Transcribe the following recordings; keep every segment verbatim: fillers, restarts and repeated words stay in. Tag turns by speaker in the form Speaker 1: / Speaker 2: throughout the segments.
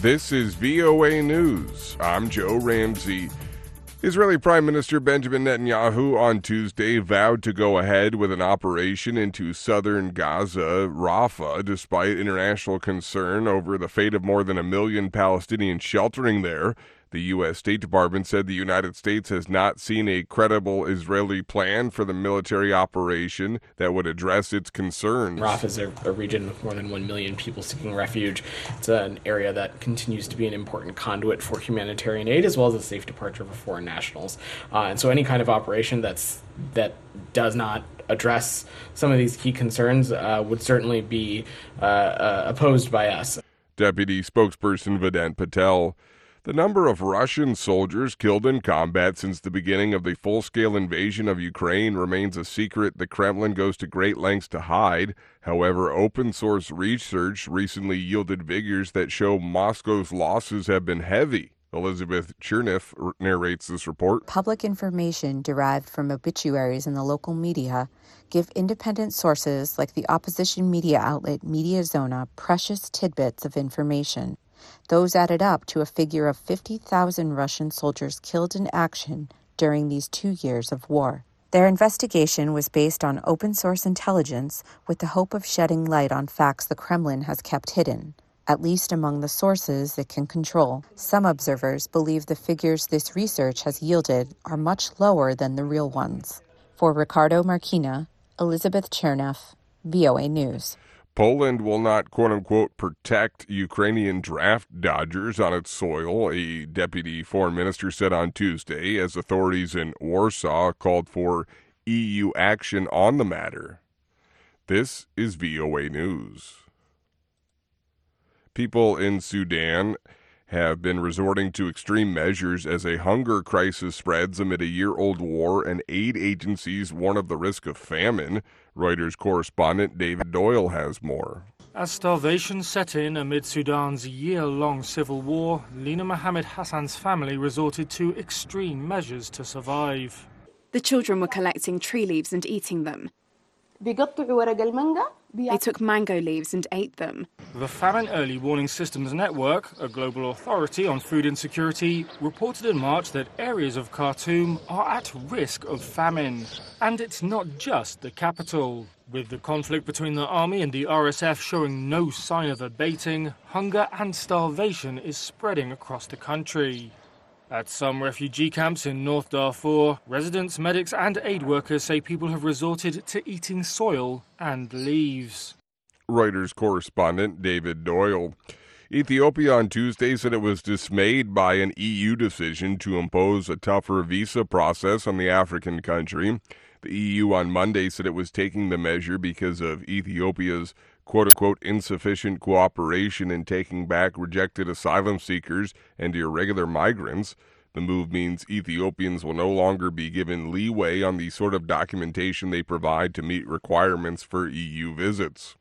Speaker 1: This is V O A News. I'm Joe Ramsey. Israeli Prime Minister Benjamin Netanyahu on Tuesday vowed to go ahead with an operation into southern Gaza, Rafah, despite international concern over the fate of more than a million Palestinians sheltering there. The U S. State Department said the United States has not seen a credible Israeli plan for the military operation that would address its concerns.
Speaker 2: Rafah is a, a region with more than one million people seeking refuge. It's an area that continues to be an important conduit for humanitarian aid as well as a safe departure for foreign nationals. Uh, and so any kind of operation that's that does not address some of these key concerns uh, would certainly be uh, uh, opposed by us.
Speaker 1: Deputy spokesperson Vedant Patel. The number of Russian soldiers killed in combat since the beginning of the full-scale invasion of Ukraine remains a secret the Kremlin goes to great lengths to hide. However, open-source research recently yielded figures that show Moscow's losses have been heavy. Elizabeth Cherneff narrates this report.
Speaker 3: Public information derived from obituaries in the local media give independent sources like the opposition media outlet Mediazona precious tidbits of information. Those added up to a figure of fifty thousand Russian soldiers killed in action during these two years of war. Their investigation was based on open-source intelligence with the hope of shedding light on facts the Kremlin has kept hidden, at least among the sources it can control. Some observers believe the figures this research has yielded are much lower than the real ones. For Ricardo Marquina, Elizabeth Cherneff, V O A News.
Speaker 1: Poland will not, quote-unquote, protect Ukrainian draft dodgers on its soil, a deputy foreign minister said on Tuesday, as authorities in Warsaw called for E U action on the matter. This is V O A News. People in Sudan have been resorting to extreme measures as a hunger crisis spreads amid a year-old war, and aid agencies warn of the risk of famine. Reuters correspondent David Doyle has more.
Speaker 4: As starvation set in amid Sudan's year-long civil war, Lina Mohammed Hassan's family resorted to extreme measures to survive.
Speaker 5: The children were collecting tree leaves and eating them. They took mango leaves and ate them.
Speaker 4: The Famine Early Warning Systems Network, a global authority on food insecurity, reported in March that areas of Khartoum are at risk of famine. And it's not just the capital. With the conflict between the army and the R S F showing no sign of abating, hunger and starvation is spreading across the country. At some refugee camps in North Darfur, residents, medics and aid workers say people have resorted to eating soil and leaves.
Speaker 1: Reuters correspondent David Doyle. Ethiopia on Tuesday said it was dismayed by an E U decision to impose a tougher visa process on the African country. The E U on Monday said it was taking the measure because of Ethiopia's quote-unquote insufficient cooperation in taking back rejected asylum seekers and irregular migrants. The move means Ethiopians will no longer be given leeway on the sort of documentation they provide to meet requirements for E U visits.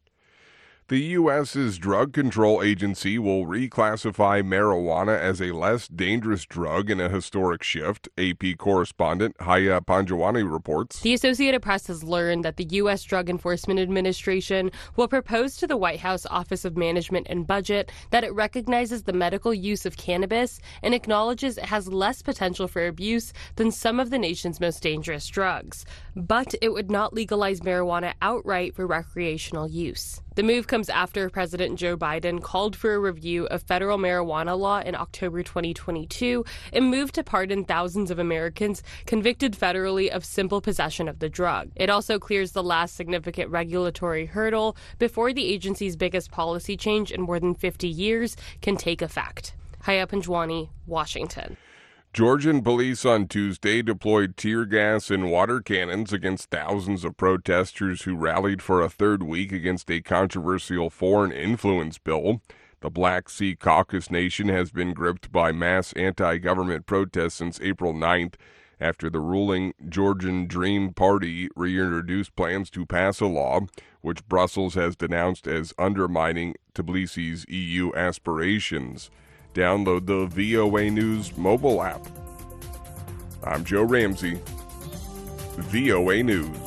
Speaker 1: The U S's Drug Control Agency will reclassify marijuana as a less dangerous drug in a historic shift, A P correspondent Haya Panjwani reports.
Speaker 6: The Associated Press has learned that the U S. Drug Enforcement Administration will propose to the White House Office of Management and Budget that it recognizes the medical use of cannabis and acknowledges it has less potential for abuse than some of the nation's most dangerous drugs. But it would not legalize marijuana outright for recreational use. The move comes after President Joe Biden called for a review of federal marijuana law in October twenty twenty-two and moved to pardon thousands of Americans convicted federally of simple possession of the drug. It also clears the last significant regulatory hurdle before the agency's biggest policy change in more than fifty years can take effect. Haya Panjwani, Washington.
Speaker 1: Georgian police on Tuesday deployed tear gas and water cannons against thousands of protesters who rallied for a third week against a controversial foreign influence bill. The Black Sea Caucasus nation has been gripped by mass anti-government protests since April ninth after the ruling Georgian Dream Party reintroduced plans to pass a law which Brussels has denounced as undermining Tbilisi's E U aspirations. Download the V O A News mobile app. I'm Joe Ramsey, V O A News.